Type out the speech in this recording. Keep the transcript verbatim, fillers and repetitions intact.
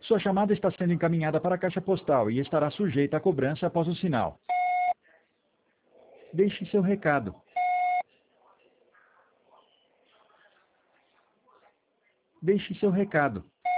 Sua chamada está sendo encaminhada para a caixa postal e estará sujeita à cobrança após o sinal. Deixe seu recado. Deixe seu recado.